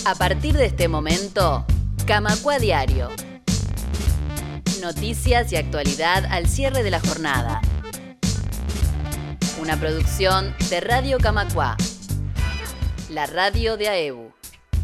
A partir de este momento, Camacuá Diario. Noticias y actualidad al cierre de la jornada. Una producción de Radio Camacuá, la radio de AEBU.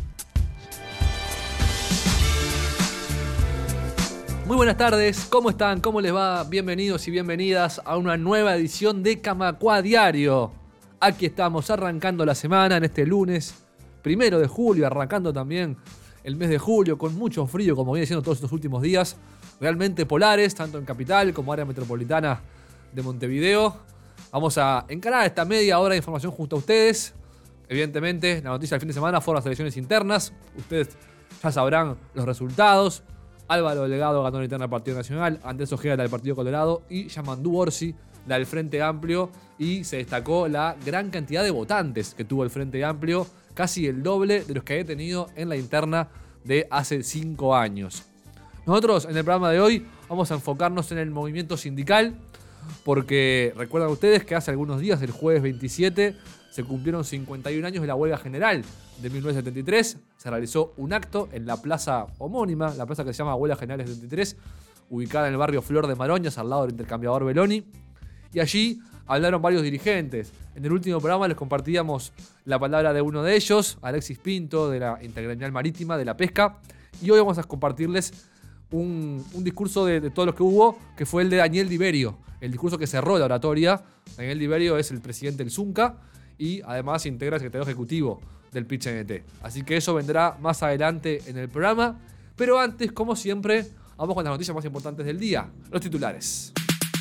Muy buenas tardes, ¿cómo están? ¿Cómo les va? Bienvenidos y bienvenidas a una nueva edición de Camacuá Diario. Aquí estamos arrancando la semana en este lunes 1 de julio, arrancando también el mes de julio con mucho frío, como viene siendo todos estos últimos días, realmente polares, tanto en capital como área metropolitana de Montevideo. Vamos a encarar esta media hora de información junto a ustedes. Evidentemente, la noticia del fin de semana fueron las elecciones internas. Ustedes ya sabrán los resultados. Álvaro Delgado ganó la interna del Partido Nacional, Andrés Ojeda del Partido Colorado y Yamandú Orsi del Frente Amplio. Y se destacó la gran cantidad de votantes que tuvo el Frente Amplio, casi el doble de los que había tenido en la interna de hace 5 años. Nosotros en el programa de hoy vamos a enfocarnos en el movimiento sindical, porque recuerdan ustedes que hace algunos días, el jueves 27, se cumplieron 51 años de la huelga general de 1973. Se realizó un acto en la plaza homónima, la plaza que se llama Huelga General 73, ubicada en el barrio Flor de Maroñas, al lado del intercambiador Beloni. Y allí hablaron varios dirigentes. En el último programa les compartíamos la palabra de uno de ellos, Alexis Pinto, de la Intergremial Marítima de la Pesca. Y hoy vamos a compartirles un discurso de todos los que hubo, que fue el de Daniel Diverio, el discurso que cerró la oratoria. Daniel Diverio es el presidente del Zunca y además integra el secretario ejecutivo del PIT-CNT. Así que eso vendrá más adelante en el programa. Pero antes, como siempre, vamos con las noticias más importantes del día, los titulares.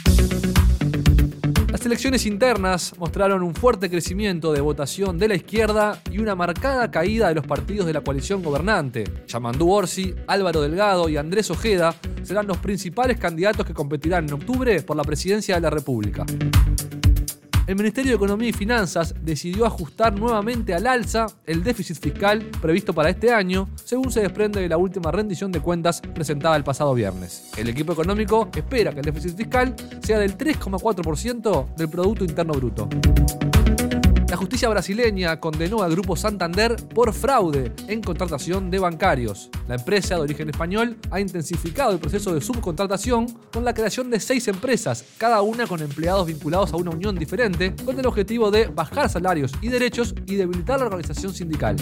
Las elecciones internas mostraron un fuerte crecimiento de votación de la izquierda y una marcada caída de los partidos de la coalición gobernante. Yamandú Orsi, Álvaro Delgado y Andrés Ojeda serán los principales candidatos que competirán en octubre por la presidencia de la República. El Ministerio de Economía y Finanzas decidió ajustar nuevamente al alza el déficit fiscal previsto para este año, según se desprende de la última rendición de cuentas presentada el pasado viernes. El equipo económico espera que el déficit fiscal sea del 3,4% del Producto Interno Bruto. La justicia brasileña condenó al Grupo Santander por fraude en contratación de bancarios. La empresa de origen español ha intensificado el proceso de subcontratación con la creación de 6 empresas, cada una con empleados vinculados a una unión diferente, con el objetivo de bajar salarios y derechos y debilitar la organización sindical.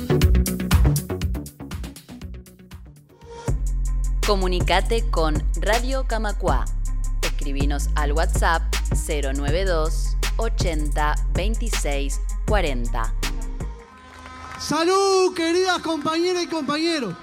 Comunicate con Radio Camacuá. Escribinos al WhatsApp 092 80 26 40. ¡Salud, queridas compañeras y compañeros!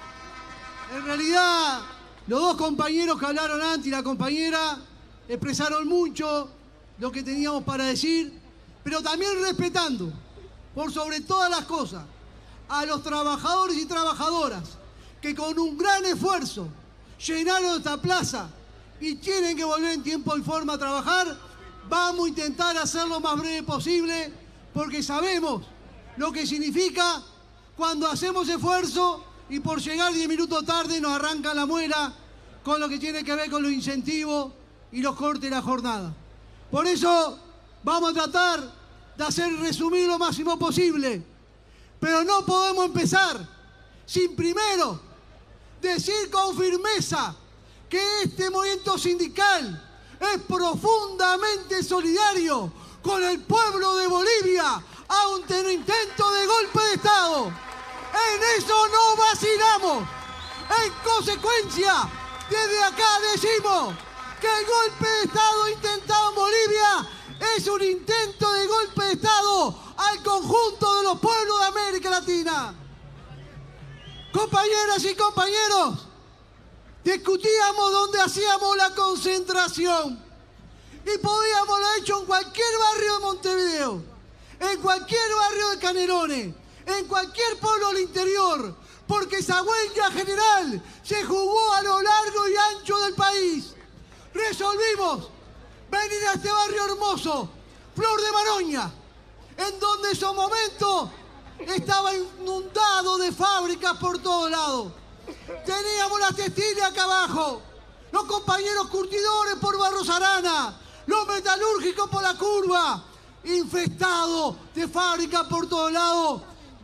En realidad, los dos compañeros que hablaron antes y la compañera expresaron mucho lo que teníamos para decir, pero también respetando, por sobre todas las cosas, a los trabajadores y trabajadoras que con un gran esfuerzo llenaron esta plaza y tienen que volver en tiempo y forma a trabajar. Vamos a intentar hacerlo lo más breve posible, porque sabemos lo que significa cuando hacemos esfuerzo y por llegar 10 minutos tarde nos arrancan la muela con lo que tiene que ver con los incentivos y los cortes de la jornada. Por eso vamos a tratar de hacer resumir lo máximo posible, pero no podemos empezar sin primero decir con firmeza que este movimiento sindical es profundamente solidario con el pueblo de Bolivia ante un intento de golpe de Estado. En eso no vacilamos. En consecuencia, desde acá decimos que el golpe de Estado intentado en Bolivia es un intento de golpe de Estado al conjunto de los pueblos de América Latina. Compañeras y compañeros, discutíamos dónde hacíamos la concentración y podíamos haberlo hecho en cualquier barrio de Montevideo, en cualquier barrio de Canelones, en cualquier pueblo del interior, porque esa huelga general se jugó a lo largo y ancho del país. Resolvimos venir a este barrio hermoso, Flor de Maroña, en donde en esos momentos estaba inundado de fábricas por todos lados. Teníamos las textiles acá abajo, los compañeros curtidores por Barros Arana, los metalúrgicos por la curva, infestados de fábricas por todos lados,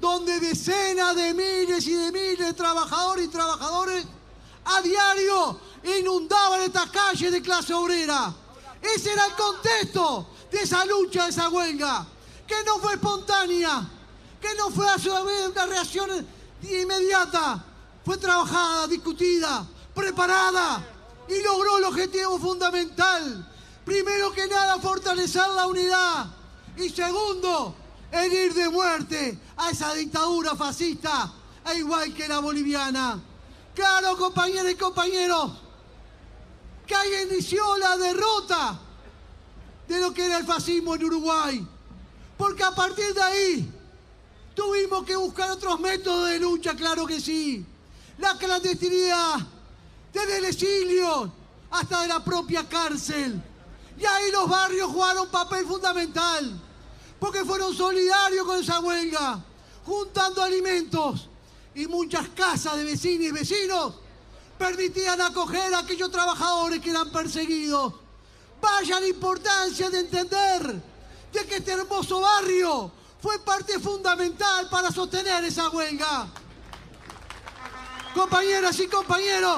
donde decenas de miles y de miles de trabajadores y trabajadores a diario inundaban estas calles de clase obrera. Ese era el contexto de esa lucha, de esa huelga, que no fue espontánea, que no fue a su vez una reacción inmediata, fue trabajada, discutida, preparada y logró el objetivo fundamental. Primero que nada, fortalecer la unidad y segundo, herir de muerte a esa dictadura fascista, e igual que la boliviana. Claro, compañeras y compañeros, que ahí inició la derrota de lo que era el fascismo en Uruguay, porque a partir de ahí tuvimos que buscar otros métodos de lucha, claro que sí. La clandestinidad, desde el exilio hasta de la propia cárcel. Y ahí los barrios jugaron un papel fundamental, porque fueron solidarios con esa huelga, juntando alimentos y muchas casas de vecinas y vecinos permitían acoger a aquellos trabajadores que eran perseguidos. Vaya la importancia de entender de que este hermoso barrio fue parte fundamental para sostener esa huelga. Compañeras y compañeros,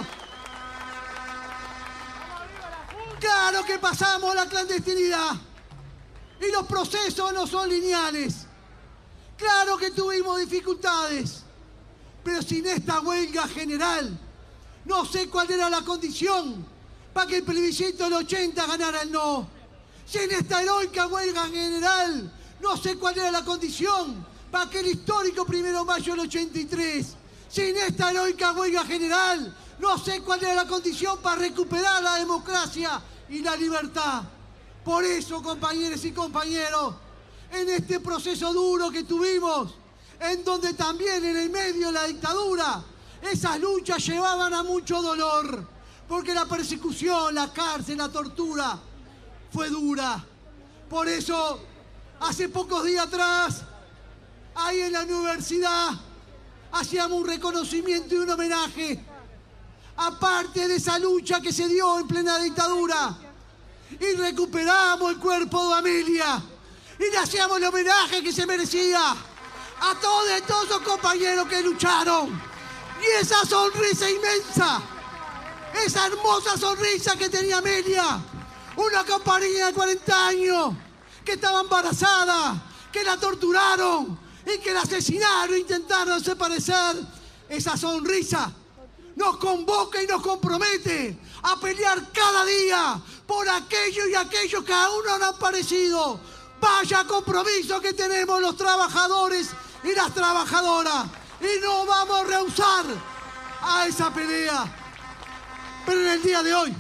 claro que pasamos la clandestinidad y los procesos no son lineales. Claro que tuvimos dificultades, pero sin esta huelga general, no sé cuál era la condición para que el plebiscito del 80 ganara el no. Sin esta heroica huelga general, no sé cuál era la condición para que el histórico 1 de mayo del 83. Sin esta heroica huelga general, no sé cuál era la condición para recuperar la democracia y la libertad. Por eso, compañeros y compañeros, en este proceso duro que tuvimos, en donde también en el medio de la dictadura, esas luchas llevaban a mucho dolor, porque la persecución, la cárcel, la tortura fue dura. Por eso, hace pocos días atrás, ahí en la universidad, hacíamos un reconocimiento y un homenaje, aparte de esa lucha que se dio en plena dictadura, y recuperamos el cuerpo de Amelia, y le hacíamos el homenaje que se merecía a todos esos compañeros que lucharon. Y esa sonrisa inmensa, esa hermosa sonrisa que tenía Amelia, una compañera de 40 años que estaba embarazada, que la torturaron y que la asesinaron, intentaron desaparecer. Esa sonrisa nos convoca y nos compromete a pelear cada día por aquellos y aquellos que aún no han aparecido. Vaya compromiso que tenemos los trabajadores y las trabajadoras, y no vamos a rehusar a esa pelea. Pero en el día de hoy,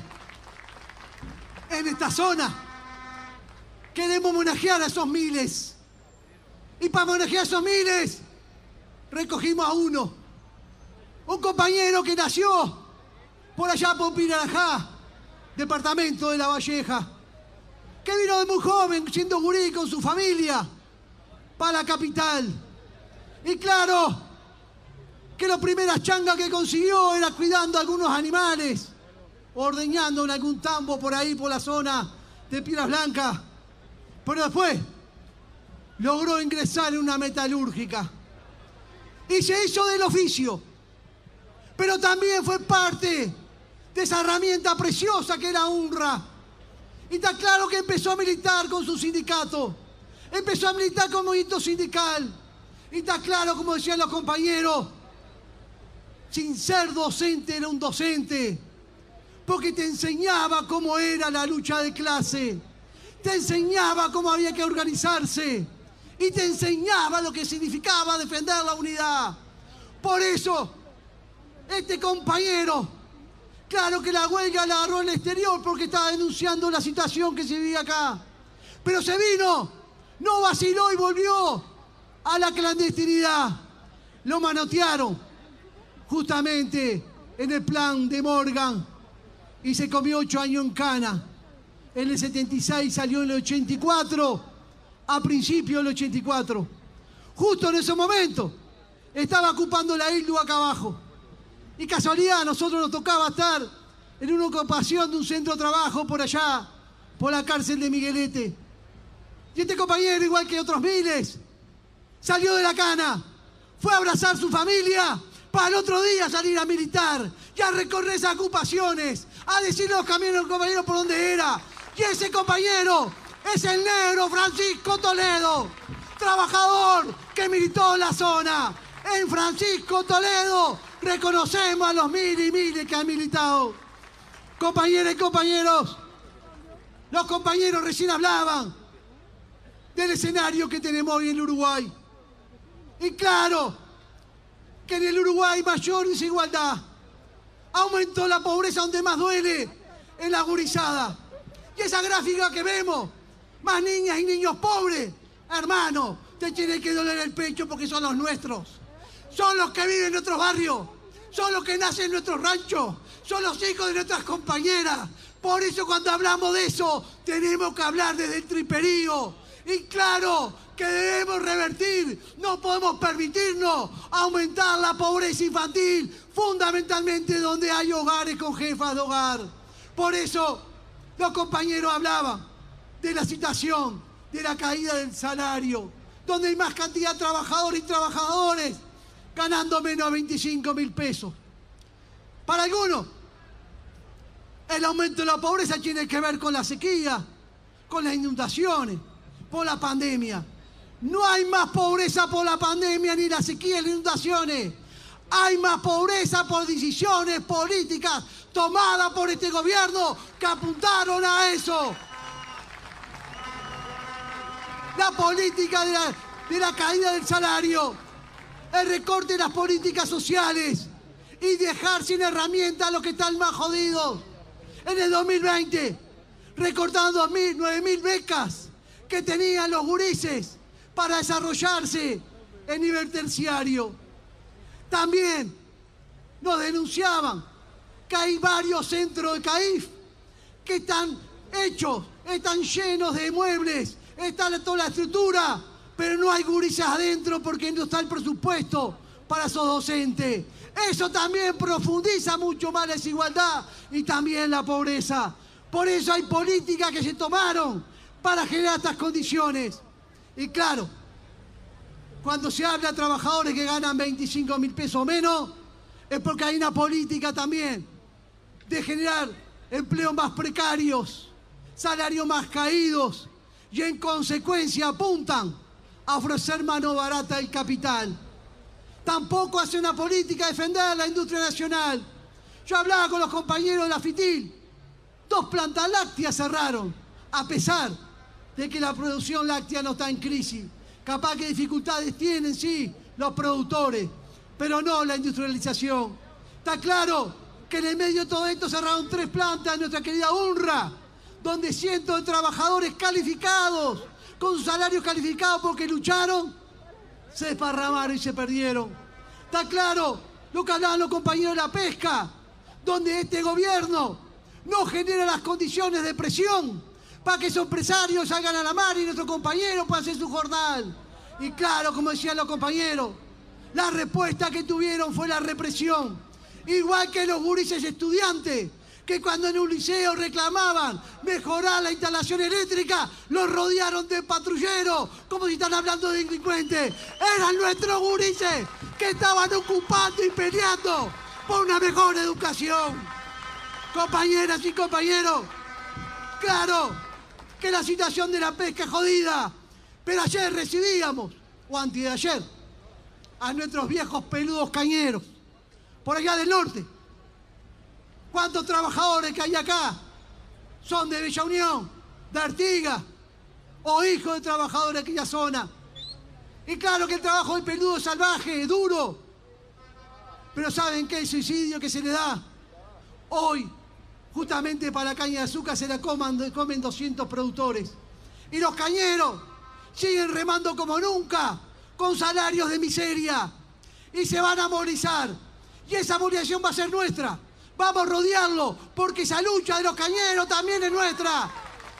en esta zona, queremos homenajear a esos miles. Y para homenajear a esos miles, recogimos a uno, un compañero que nació por allá por Pirajá, departamento de La Valleja, que vino de muy joven, siendo gurí con su familia, para la capital. Y claro, que las primeras changas que consiguió era cuidando a algunos animales, ordeñando en algún tambo por ahí, por la zona de Piedras Blancas. Pero después logró ingresar en una metalúrgica y se hizo del oficio. Pero también fue parte de esa herramienta preciosa que era UNRWA. Y está claro que empezó a militar con su sindicato, empezó a militar con movimiento sindical. Y está claro, como decían los compañeros, sin ser docente era un docente, porque te enseñaba cómo era la lucha de clase, te enseñaba cómo había que organizarse y te enseñaba lo que significaba defender la unidad. Por eso, este compañero, claro que la huelga la agarró en el exterior porque estaba denunciando la situación que se vivía acá, pero se vino, no vaciló y volvió a la clandestinidad. Lo manotearon justamente en el plan de Morgan y se comió 8 años en cana. En el 76 salió en el 84, a principios del 84. Justo en ese momento estaba ocupando la isla acá abajo. Y casualidad, a nosotros nos tocaba estar en una ocupación de un centro de trabajo por allá, por la cárcel de Miguelete. Y este compañero, igual que otros miles, salió de la cana, fue a abrazar a su familia para el otro día salir a militar y a recorrer esas ocupaciones, a decirle a los compañeros por dónde era. Y ese compañero es el negro Francisco Toledo, trabajador que militó en la zona. En Francisco Toledo reconocemos a los miles y miles que han militado. Compañeras y compañeros, los compañeros recién hablaban del escenario que tenemos hoy en Uruguay. Y claro que en el Uruguay hay mayor desigualdad. Aumentó la pobreza donde más duele, en la gurizada. Y esa gráfica que vemos, más niñas y niños pobres, hermano, te tiene que doler el pecho porque son los nuestros. Son los que viven en nuestros barrios, son los que nacen en nuestros ranchos, son los hijos de nuestras compañeras. Por eso cuando hablamos de eso, tenemos que hablar desde el triperío. Y claro que debemos revertir, no podemos permitirnos aumentar la pobreza infantil, fundamentalmente donde hay hogares con jefas de hogar. Por eso los compañeros hablaban de la situación, de la caída del salario, donde hay más cantidad de trabajadores y trabajadores ganando menos de 25.000 pesos. Para algunos, el aumento de la pobreza tiene que ver con la sequía, con las inundaciones, por la pandemia. No hay más pobreza por la pandemia, ni la sequía, ni las inundaciones. Hay más pobreza por decisiones políticas tomadas por este gobierno que apuntaron a eso. La política de la caída del salario, el recorte de las políticas sociales y dejar sin herramientas a los que están más jodidos. En el 2020, recortando 9.000 becas que tenían los gurises para desarrollarse en nivel terciario. También nos denunciaban que hay varios centros de CAIF que están hechos, están llenos de muebles, está toda la estructura, pero no hay gurises adentro porque no está el presupuesto para esos docentes. Eso también profundiza mucho más la desigualdad y también la pobreza. Por eso hay políticas que se tomaron para generar estas condiciones. Y claro, cuando se habla de trabajadores que ganan 25.000 pesos o menos, es porque hay una política también de generar empleos más precarios, salarios más caídos, y en consecuencia apuntan a ofrecer mano barata al capital. Tampoco hace una política de defender la industria nacional. Yo hablaba con los compañeros de la FITIL, 2 plantas lácteas cerraron, a pesar de que la producción láctea no está en crisis. Capaz que dificultades tienen, sí, los productores, pero no la industrialización. Está claro que en el medio de todo esto cerraron 3 plantas de nuestra querida UNRWA, donde cientos de trabajadores calificados, con salarios calificados porque lucharon, se desparramaron y se perdieron. Está claro lo que hablaban los compañeros de la pesca, donde este gobierno no genera las condiciones de presión para que esos empresarios salgan a la mar y nuestros compañeros puedan hacer su jornal. Y claro, como decían los compañeros, la respuesta que tuvieron fue la represión. Igual que los gurises estudiantes, que cuando en un liceo reclamaban mejorar la instalación eléctrica, los rodearon de patrulleros, como si están hablando de delincuentes. Eran nuestros gurises que estaban ocupando y peleando por una mejor educación. Compañeras y compañeros, claro que la situación de la pesca es jodida, pero ayer recibíamos, o antes de ayer, a nuestros viejos peludos cañeros, por allá del norte. ¿Cuántos trabajadores que hay acá son de Bella Unión, de Artigas, o hijos de trabajadores de aquella zona? Y claro que el trabajo del peludo es salvaje, es duro, pero ¿saben qué? El suicidio que se le da hoy, justamente para la caña de azúcar, se la comen 200 productores. Y los cañeros siguen remando como nunca, con salarios de miseria, y se van a movilizar. Y esa movilización va a ser nuestra. Vamos a rodearlo, porque esa lucha de los cañeros también es nuestra.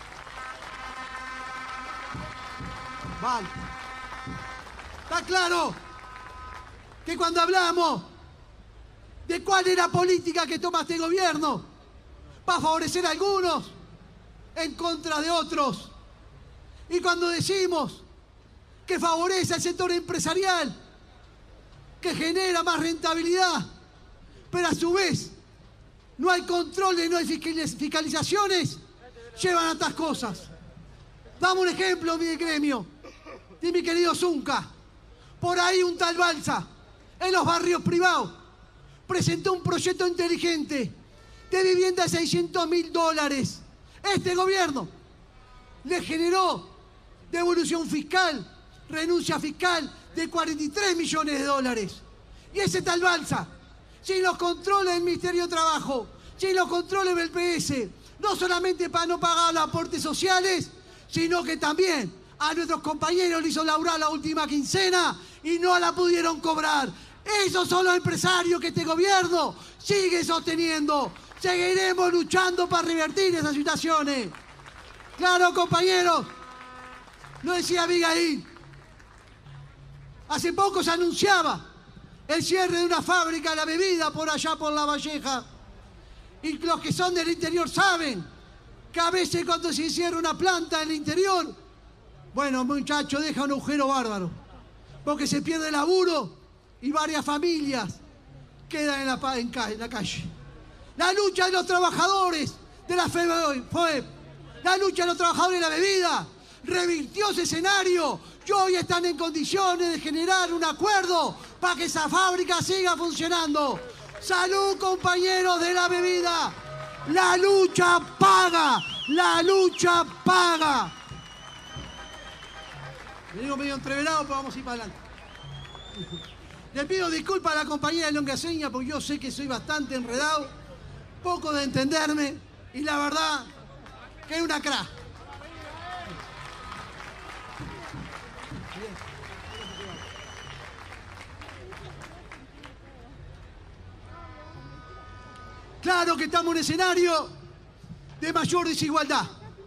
Vale. Está claro que cuando hablamos de cuál es la política que toma este gobierno, va a favorecer a algunos en contra de otros. Y cuando decimos que favorece al sector empresarial, que genera más rentabilidad, pero a su vez no hay controles, no hay fiscalizaciones, llevan a estas cosas. Dame un ejemplo, mi gremio, de mi querido Zunca. Por ahí un tal Balsa, en los barrios privados, presentó un proyecto inteligente de vivienda de $600.000. Este gobierno le generó devolución fiscal, renuncia fiscal de $43 millones. Y ese tal Balsa, sin los controles del Ministerio de Trabajo, sin los controles del PS, no solamente para no pagar los aportes sociales, sino que también a nuestros compañeros le hizo laburar la última quincena y no la pudieron cobrar. Esos son los empresarios que este gobierno sigue sosteniendo. Seguiremos luchando para revertir esas situaciones. Claro, compañeros, lo decía Abigail. Hace poco se anunciaba el cierre de una fábrica de la bebida por allá por La Valleja. Y los que son del interior saben que a veces cuando se cierra una planta en el interior, bueno, muchachos, deja un agujero bárbaro. Porque se pierde el laburo y varias familias quedan en la calle. La lucha de los trabajadores de la FOEP, la lucha de los trabajadores de la bebida, revirtió ese escenario y hoy están en condiciones de generar un acuerdo para que esa fábrica siga funcionando. ¡Salud, compañeros de la bebida! ¡La lucha paga! ¡La lucha paga! Me digo medio entreverado, pero vamos a ir para adelante. Le pido disculpas a la compañía de Longaseña porque yo sé que soy bastante enredado, poco de entenderme y la verdad que es una crack. Claro que estamos en un escenario de mayor desigualdad.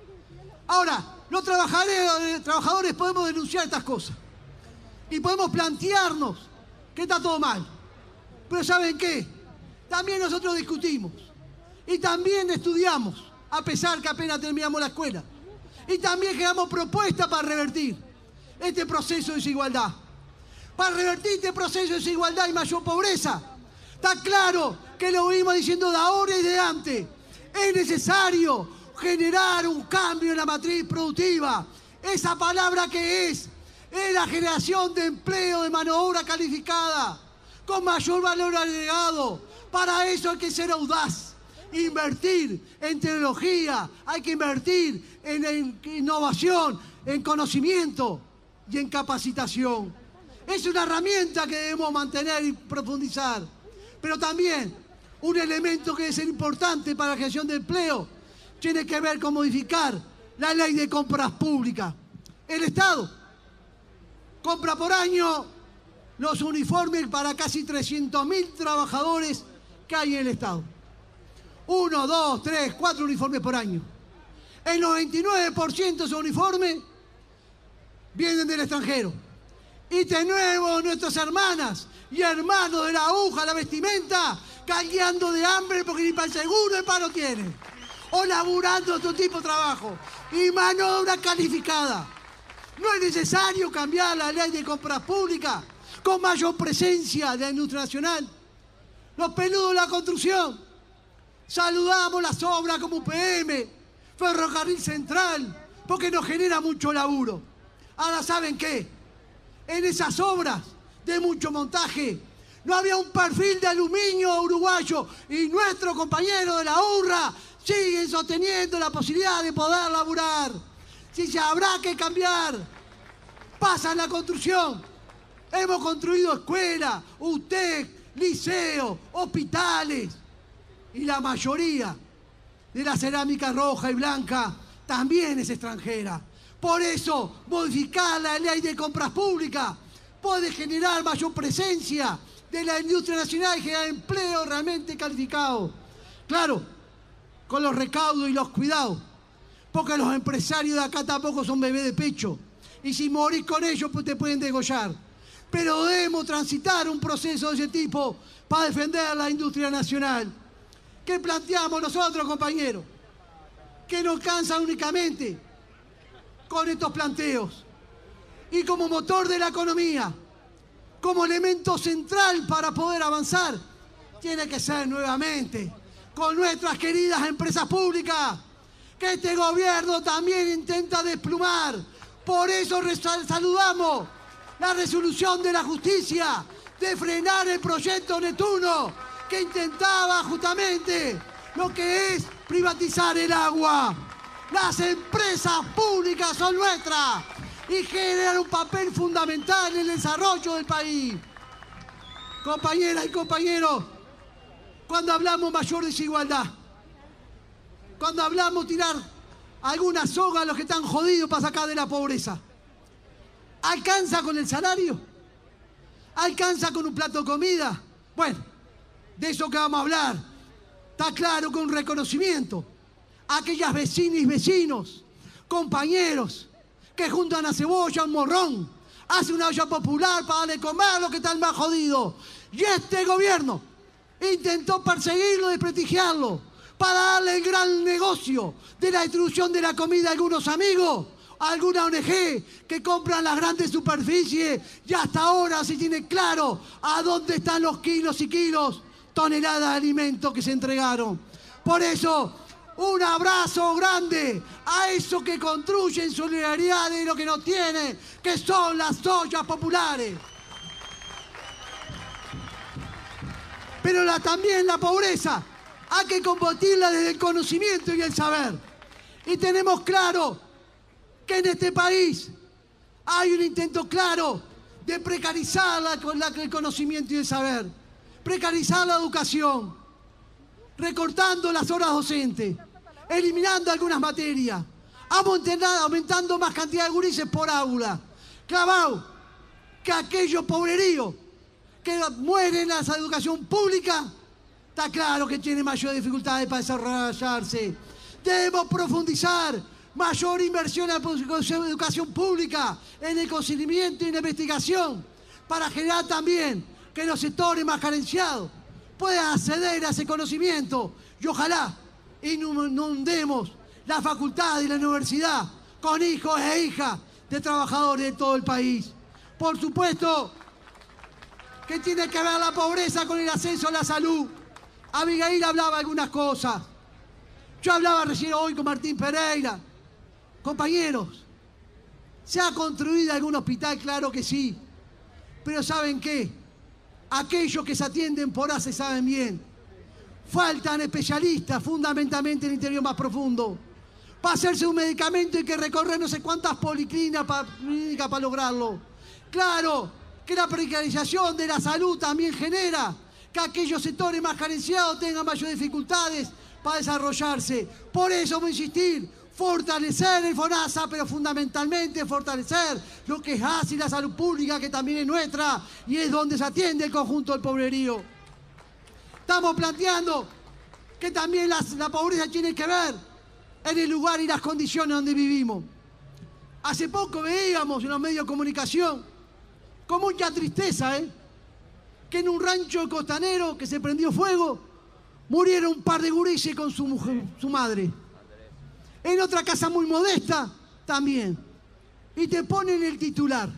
Ahora, los trabajadores podemos denunciar estas cosas y podemos plantearnos que está todo mal. Pero ¿saben qué? También nosotros discutimos y también estudiamos, a pesar que apenas terminamos la escuela. Y también generamos propuestas para revertir este proceso de desigualdad. Para revertir este proceso de desigualdad y mayor pobreza, está claro que lo venimos diciendo de ahora y de antes. Es necesario generar un cambio en la matriz productiva. Esa palabra que es la generación de empleo de mano de obra calificada, con mayor valor agregado. Para eso hay que ser audaz, invertir en tecnología, hay que invertir en innovación, en conocimiento y en capacitación. Es una herramienta que debemos mantener y profundizar. Pero también un elemento que debe ser importante para la generación de empleo tiene que ver con modificar la ley de compras públicas. El Estado compra por año los uniformes para casi 300.000 trabajadores que hay en el Estado. 1, 2, 3, 4 uniformes por año. El 99% de esos uniformes vienen del extranjero. Y tenemos nuestras hermanas y hermanos de la aguja, la vestimenta, cagueando de hambre porque ni para el seguro de paro tienen. O laburando otro tipo de trabajo. Y mano de obra calificada. No es necesario cambiar la ley de compras públicas con mayor presencia de la industria nacional. Los peludos de la construcción. Saludamos las obras como UPM, Ferrocarril Central, porque nos genera mucho laburo. Ahora, ¿saben qué? En esas obras de mucho montaje no había un perfil de aluminio uruguayo y nuestros compañeros de la URRA siguen sosteniendo la posibilidad de poder laburar. Si se habrá que cambiar, pasa en la construcción. Hemos construido escuelas, UTEC, liceos, hospitales y la mayoría de la cerámica roja y blanca también es extranjera. Por eso, modificar la ley de compras públicas puede generar mayor presencia de la industria nacional y generar empleo realmente calificado. Claro, con los recaudos y los cuidados, porque los empresarios de acá tampoco son bebés de pecho. Y si morís con ellos, pues te pueden degollar. Pero debemos transitar un proceso de ese tipo para defender la industria nacional. ¿Qué planteamos nosotros, compañeros? Que nos cansan únicamente con estos planteos. Y como motor de la economía, como elemento central para poder avanzar, tiene que ser nuevamente con nuestras queridas empresas públicas, que este gobierno también intenta desplumar. Por eso saludamos la resolución de la justicia de frenar el proyecto Neptuno, que intentaba justamente lo que es privatizar el agua. Las empresas públicas son nuestras y generan un papel fundamental en el desarrollo del país. Compañeras y compañeros, cuando hablamos mayor desigualdad, cuando hablamos tirar alguna soga a los que están jodidos para sacar de la pobreza, ¿alcanza con el salario? ¿Alcanza con un plato de comida? Bueno, de eso que vamos a hablar. Está claro, con reconocimiento a aquellas vecinas y vecinos, compañeros, que juntan a cebolla, un morrón, hacen una olla popular para darle comer a los que están más jodidos. Y este gobierno intentó perseguirlo, desprestigiarlo, para darle el gran negocio de la distribución de la comida a algunos amigos, a alguna ONG que compran las grandes superficies, y hasta ahora se tiene claro a dónde están los kilos y kilos, toneladas de alimentos que se entregaron. Por eso, un abrazo grande a esos que construyen solidaridad de lo que no tienen, que son las ollas populares. Pero también la pobreza hay que combatirla desde el conocimiento y el saber. Y tenemos claro que en este país hay un intento claro de precarizar el conocimiento y el saber, precarizar la educación, recortando las horas docentes, eliminando algunas materias, aumentando más cantidad de gurises por aula. Clavado que aquellos pobreríos que mueren en la educación pública, está claro que tiene mayor dificultades para desarrollarse. Debemos profundizar mayor inversión en la educación pública, en el conocimiento y en la investigación, para generar también que los sectores más carenciados puedan acceder a ese conocimiento y ojalá inundemos la facultad y la universidad con hijos e hijas de trabajadores de todo el país. Por supuesto que tiene que ver la pobreza con el acceso a la salud. Abigail hablaba algunas cosas. Yo hablaba recién hoy con Martín Pereira. Compañeros, ¿se ha construido algún hospital? Claro que sí. Pero ¿saben qué? Aquellos que se atienden por ACE saben bien. Faltan especialistas, fundamentalmente en el interior más profundo. Para hacerse un medicamento hay que recorrer no sé cuántas policlínicas para lograrlo. Claro que la precarización de la salud también genera que aquellos sectores más carenciados tengan mayores dificultades para desarrollarse. Por eso vamos a insistir, fortalecer el FONASA, pero fundamentalmente fortalecer lo que es ACE y la salud pública, que también es nuestra y es donde se atiende el conjunto del pobrerío. Estamos planteando que también la pobreza tiene que ver en el lugar y las condiciones donde vivimos. Hace poco veíamos en los medios de comunicación con mucha tristeza, que en un rancho costanero que se prendió fuego, murieron un par de gurises con su mujer, su madre. En otra casa muy modesta, también. Y te ponen el titular.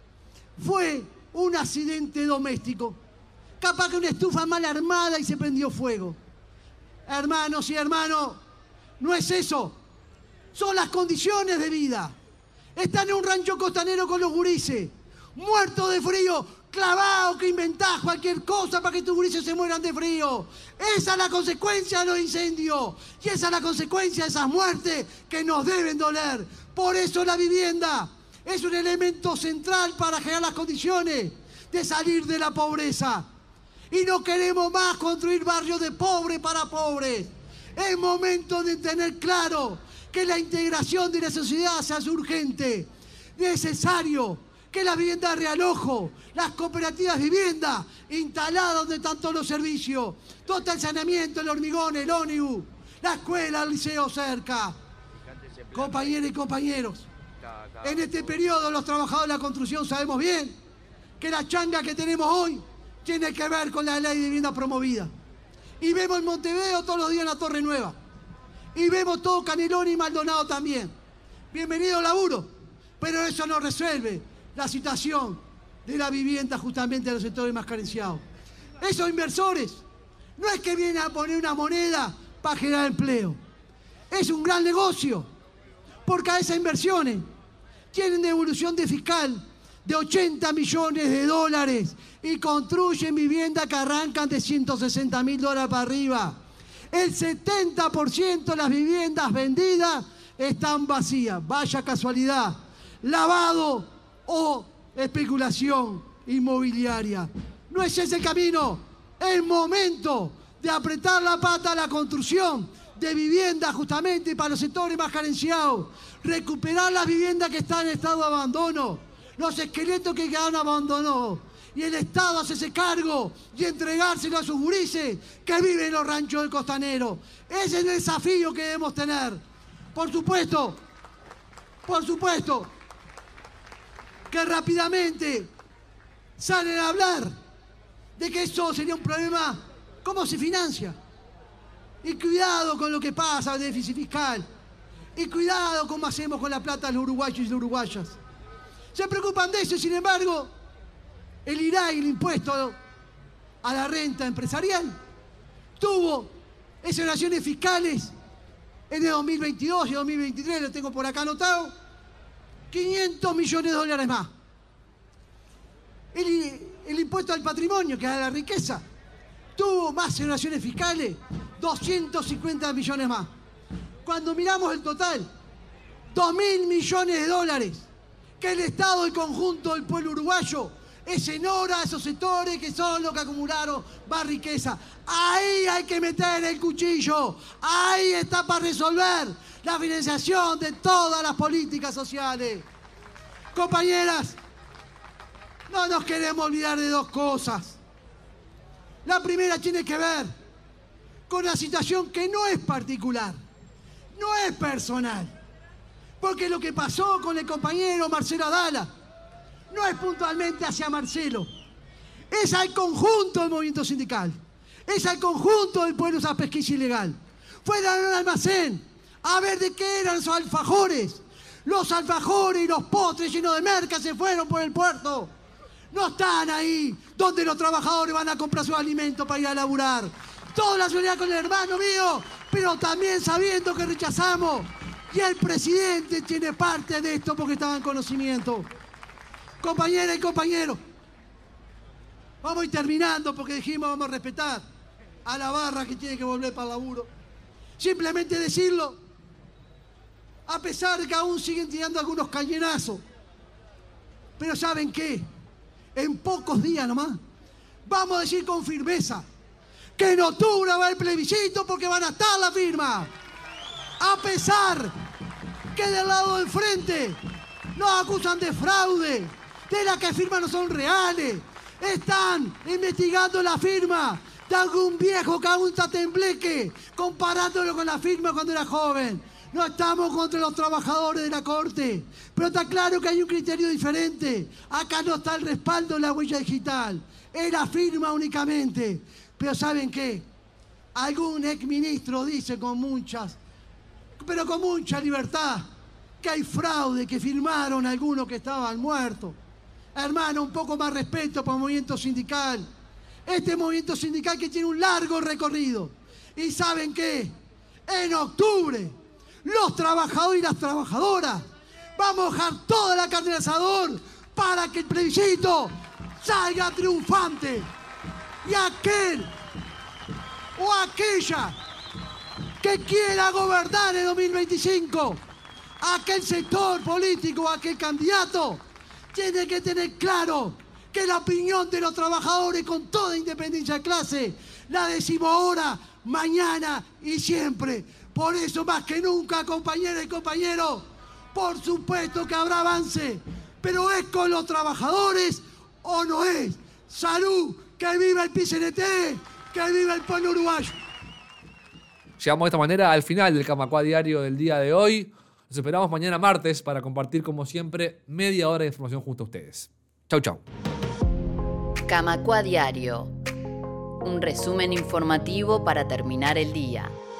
Fue un accidente doméstico. Capaz que una estufa mal armada y se prendió fuego. Hermanos y hermanos, no es eso. Son las condiciones de vida. Están en un rancho costanero con los gurises, muertos de frío, clavados, que inventás cualquier cosa para que tus gurises se mueran de frío. Esa es la consecuencia de los incendios y esa es la consecuencia de esas muertes que nos deben doler. Por eso la vivienda es un elemento central para generar las condiciones de salir de la pobreza. Y no queremos más construir barrios de pobres para pobres. Es momento de tener claro que la integración de la sociedad se hace urgente, necesario. Que la vivienda de realojo, las cooperativas de vivienda instaladas donde están todos los servicios, todo el saneamiento, el hormigón, el ómnibus, la escuela, el liceo cerca. Compañeras y compañeros, en este periodo los trabajadores de la construcción sabemos bien que la changa que tenemos hoy tiene que ver con la ley de vivienda promovida. Y vemos en Montevideo todos los días la Torre Nueva. Y vemos todo Canelón y Maldonado también. Bienvenido al laburo, pero eso no resuelve la situación de la vivienda justamente a los sectores más carenciados. Esos inversores no es que vienen a poner una moneda para generar empleo. Es un gran negocio, porque a esas inversiones tienen devolución de fiscal de 80 millones de dólares y construyen viviendas que arrancan de $160.000 para arriba. El 70% de las viviendas vendidas están vacías. Vaya casualidad. Lavado o especulación inmobiliaria. No es ese el camino. Es momento de apretar la pata a la construcción de viviendas justamente para los sectores más carenciados. Recuperar las viviendas que están en estado de abandono. Los esqueletos que quedaron abandonados. Y el Estado hacerse cargo y entregárselo a sus gurises que viven en los ranchos del costanero. Ese es el desafío que debemos tener. Por supuesto, que rápidamente salen a hablar de que eso sería un problema. ¿Cómo se financia? Y cuidado con lo que pasa, el déficit fiscal. Y cuidado cómo hacemos con la plata de los uruguayos y las uruguayas. Se preocupan de eso, sin embargo, el IRAI, el impuesto a la renta empresarial, tuvo exoneraciones fiscales en el 2022 y 2023, lo tengo por acá anotado, $500 millones más. El impuesto al patrimonio, que es a la riqueza, tuvo más exoneraciones fiscales, 250 millones más. Cuando miramos el total, $2.000 millones que el Estado, el conjunto del pueblo uruguayo, exonera a esos sectores que son los que acumularon más riqueza. Ahí hay que meter el cuchillo. Ahí está para resolver la financiación de todas las políticas sociales. Compañeras, no nos queremos olvidar de dos cosas. La primera tiene que ver con una situación que no es particular, no es personal. Porque lo que pasó con el compañero Marcelo Adala no es puntualmente hacia Marcelo, es al conjunto del movimiento sindical, es al conjunto del pueblo esa pesquisa ilegal. Fueron a un almacén a ver de qué eran esos alfajores. Los alfajores y los postres llenos de merca se fueron por el puerto. No están ahí donde los trabajadores van a comprar sus alimentos para ir a laburar. Toda la solidaridad con el hermano mío, pero también sabiendo que rechazamos. Y el presidente tiene parte de esto porque estaba en conocimiento. Compañeras y compañeros, vamos a ir terminando porque dijimos vamos a respetar a la barra que tiene que volver para el laburo. Simplemente decirlo, a pesar de que aún siguen tirando algunos cañonazos. Pero ¿saben qué? En pocos días nomás vamos a decir con firmeza que en octubre va a haber plebiscito porque van a estar las firmas. A pesar que del lado del frente nos acusan de fraude, de las que firmas no son reales. Están investigando la firma de algún viejo que aún está tembleque, comparándolo con la firma cuando era joven. No estamos contra los trabajadores de la Corte, pero está claro que hay un criterio diferente. Acá no está el respaldo de la huella digital, es la firma únicamente. Pero ¿saben qué? Algún exministro dice con mucha libertad, que hay fraude, que firmaron algunos que estaban muertos. Hermano, un poco más respeto para el movimiento sindical. Este movimiento sindical que tiene un largo recorrido. ¿Y saben qué? En octubre, los trabajadores y las trabajadoras vamos a dejar toda la carne al asador para que el plebiscito salga triunfante. Y aquel o aquella que quiera gobernar en 2025, aquel sector político, aquel candidato, tiene que tener claro que la opinión de los trabajadores con toda independencia de clase la decimos ahora, mañana y siempre. Por eso más que nunca, compañeras y compañeros, por supuesto que habrá avance, pero ¿es con los trabajadores o no es? ¡Salud! ¡Que viva el PCNT! ¡Que viva el pueblo uruguayo! Llegamos de esta manera al final del Camacuá Diario del día de hoy. Los esperamos mañana martes para compartir, como siempre, media hora de información junto a ustedes. Chau, chau. Camacuá Diario. Un resumen informativo para terminar el día.